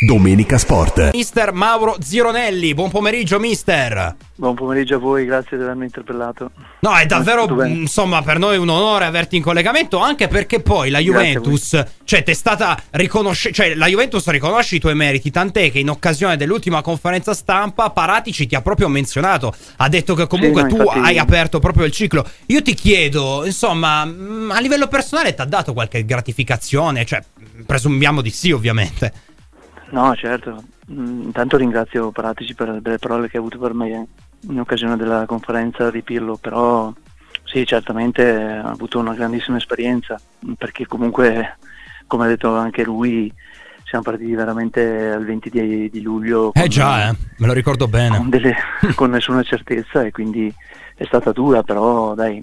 Domenica Sport. Mister Mauro Zironelli, buon pomeriggio mister. Buon pomeriggio a voi, grazie di avermi interpellato. No, è davvero, insomma, per noi un onore averti in collegamento, anche perché poi la Juventus, cioè t'è stata la Juventus riconosce i tuoi meriti, tant'è che in occasione dell'ultima conferenza stampa Paratici ti ha proprio menzionato, ha detto che comunque tu hai aperto proprio il ciclo. Io ti chiedo, insomma, a livello personale ti ha dato qualche gratificazione? Cioè, presumiamo di sì, ovviamente. No, certo. Intanto ringrazio Paratici per le parole che ha avuto per me in occasione della conferenza di Pirlo, però sì, certamente ha avuto una grandissima esperienza, perché comunque, come ha detto anche lui, siamo partiti veramente al 20 di luglio. Me lo ricordo bene. Con nessuna certezza, e quindi è stata dura, però dai,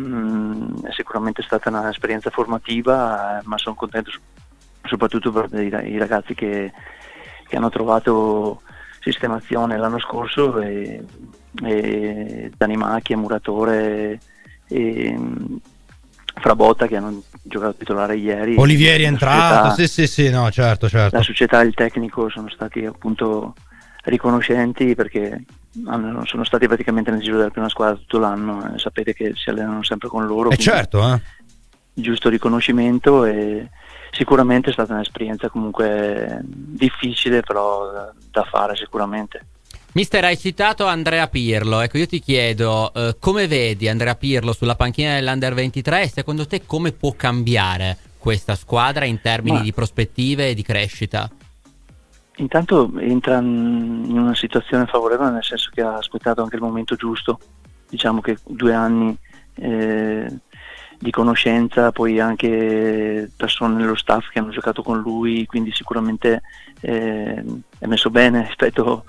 è sicuramente stata un'esperienza formativa, ma sono contento soprattutto per i ragazzi che hanno trovato sistemazione l'anno scorso, e Dani Macchi, Muratore e Frabotta, che hanno giocato titolare ieri. Olivieri è entrato, sì, no, certo. La società e il tecnico sono stati appunto riconoscenti, perché sono stati praticamente nel giro della prima squadra tutto l'anno, sapete che si allenano sempre con loro. Certo, giusto riconoscimento, e sicuramente è stata un'esperienza comunque difficile, però da fare sicuramente. Mister, hai citato Andrea Pirlo, ecco, io ti chiedo come vedi Andrea Pirlo sulla panchina dell'Under 23 e secondo te come può cambiare questa squadra in termini di prospettive e di crescita? Intanto entra in una situazione favorevole, nel senso che ha aspettato anche il momento giusto, diciamo che 2 anni di conoscenza, poi anche persone nello staff che hanno giocato con lui, quindi sicuramente è messo bene rispetto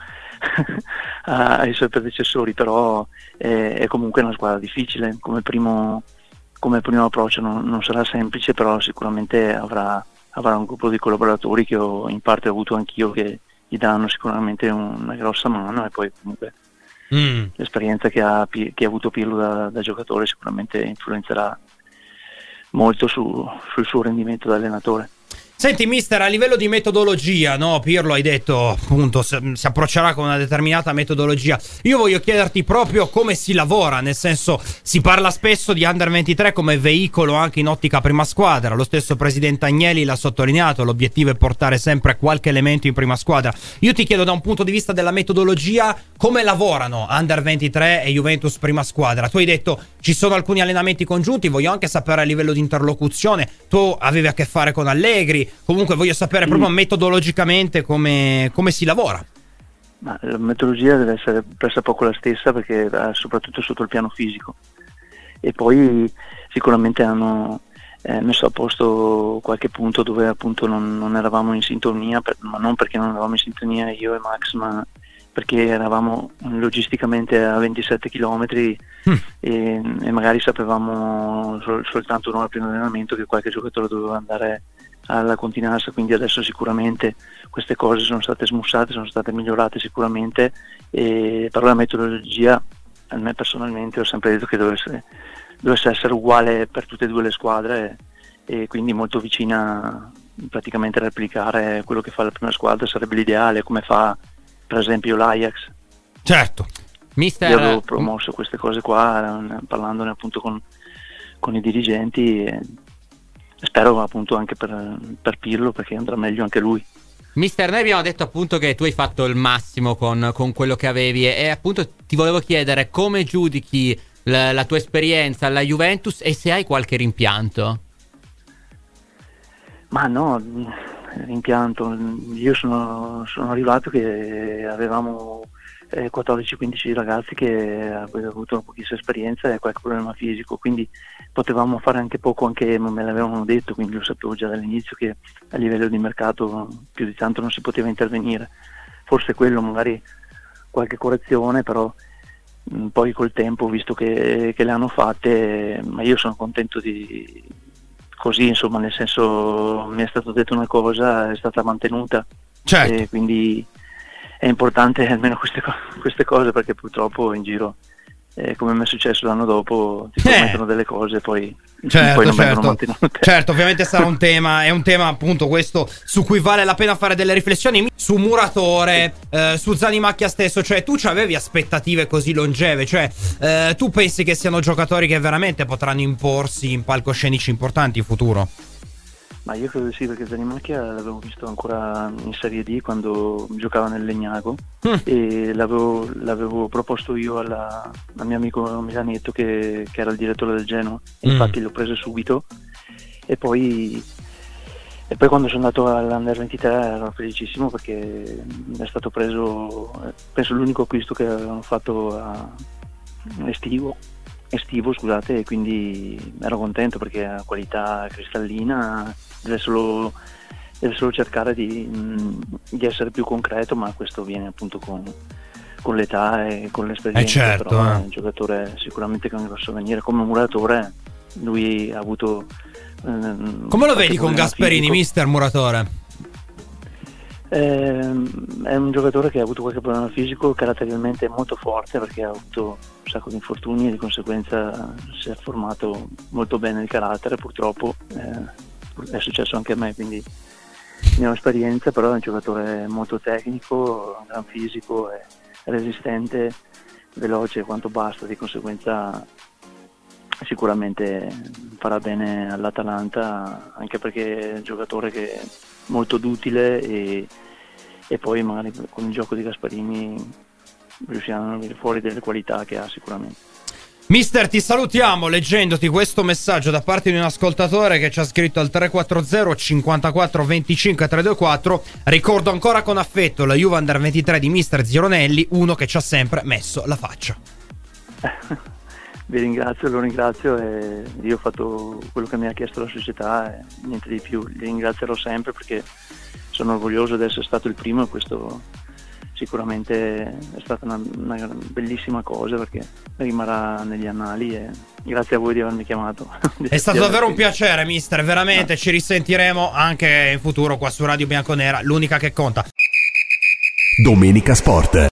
ai suoi predecessori, però è comunque una squadra difficile, come primo approccio non sarà semplice, però sicuramente avrà un gruppo di collaboratori che in parte ho avuto anch'io, che gli danno sicuramente una grossa mano, e poi comunque l'esperienza che ha avuto Pirlo da giocatore sicuramente influenzerà molto sul suo rendimento da allenatore. Senti mister, a livello di metodologia, no? Pirlo hai detto appunto si approccerà con una determinata metodologia. Io voglio chiederti proprio come si lavora, nel senso, si parla spesso di Under 23 come veicolo anche in ottica prima squadra. Lo stesso presidente Agnelli l'ha sottolineato, l'obiettivo è portare sempre qualche elemento in prima squadra. Io ti chiedo da un punto di vista della metodologia come lavorano Under 23 e Juventus prima squadra. Tu hai detto ci sono alcuni allenamenti congiunti, voglio anche sapere a livello di interlocuzione, tu avevi a che fare con Allegri. Comunque voglio sapere proprio metodologicamente come si lavora. Ma la metodologia deve essere pressappoco la stessa, perché soprattutto sotto il piano fisico, e poi sicuramente hanno messo a posto qualche punto dove appunto non eravamo in sintonia, ma non perché non eravamo in sintonia io e Max, ma perché eravamo logisticamente a 27 km e magari sapevamo soltanto un'ora prima dell'allenamento che qualche giocatore doveva andare alla continenza, quindi adesso sicuramente queste cose sono state smussate, sono state migliorate sicuramente, però la metodologia, a me personalmente ho sempre detto che dovesse essere uguale per tutte e due le squadre, e quindi molto vicina, praticamente a replicare quello che fa la prima squadra sarebbe l'ideale, come fa per esempio l'Ajax. Certo. Mister, io avevo promosso queste cose qua parlandone appunto con i dirigenti, e spero appunto anche per Pirlo, perché andrà meglio anche lui. Mister, noi abbiamo detto appunto che tu hai fatto il massimo con quello che avevi, e appunto ti volevo chiedere come giudichi la tua esperienza alla Juventus e se hai qualche rimpianto. Ma no, rimpianto, io sono arrivato che avevamo 14-15 ragazzi che avevano avuto pochissima esperienza e qualche problema fisico, quindi potevamo fare anche poco, anche me l'avevano detto, quindi lo sapevo già dall'inizio che a livello di mercato più di tanto non si poteva intervenire. Forse quello, magari qualche correzione, però poi col tempo, visto che le hanno fatte, ma io sono contento di così, insomma, nel senso, mi è stato detto una cosa, è stata mantenuta. Certo. E quindi è importante almeno queste cose, perché purtroppo in giro come mi è successo l'anno dopo, ti promettono delle cose poi certo, non vengono certo. mantenute. Certo, ovviamente sarà un tema, è un tema appunto questo su cui vale la pena fare delle riflessioni. Su Muratore, su Zanimacchia stesso, cioè tu avevi aspettative così longeve, cioè tu pensi che siano giocatori che veramente potranno imporsi in palcoscenici importanti in futuro? Ma io credo di sì, perché Zanimacchia l'avevo visto ancora in Serie D quando giocava nel Legnago e l'avevo proposto io al mio amico Milanetto che era il direttore del Genoa, infatti l'ho preso subito e poi quando sono andato all'Under 23 ero felicissimo perché è stato preso, penso l'unico acquisto che avevano fatto estivo, scusate, e quindi ero contento perché ha qualità cristallina, deve solo cercare di essere più concreto, ma questo viene appunto con l'età e con l'esperienza. Certo, però è un giocatore sicuramente che è un grosso avvenire. Come Muratore, lui ha avuto come lo vedi con Gasperini, fisico. Mister Muratore? È un giocatore che ha avuto qualche problema fisico, caratterialmente molto forte perché ha avuto un sacco di infortuni e di conseguenza si è formato molto bene il carattere. Purtroppo è successo anche a me, quindi ne ho esperienza, però è un giocatore molto tecnico, gran fisico, è resistente, veloce quanto basta, di conseguenza sicuramente farà bene all'Atalanta, anche perché è un giocatore che è molto duttile e poi magari con il gioco di Gasperini riusciranno a venire fuori delle qualità che ha sicuramente. Mister, ti salutiamo leggendoti questo messaggio da parte di un ascoltatore che ci ha scritto al 340 54 25 324. Ricordo ancora con affetto la Juve Under 23 di Mister Zironelli, uno che ci ha sempre messo la faccia. Vi ringrazio, lo ringrazio e io ho fatto quello che mi ha chiesto la società e niente di più. Li ringrazierò sempre perché sono orgoglioso di essere stato il primo e questo sicuramente è stata una bellissima cosa perché rimarrà negli annali e grazie a voi di avermi chiamato. È stato davvero un piacere, mister, veramente. Ci risentiremo anche in futuro qua su Radio Bianconera, l'unica che conta. Domenica Sport.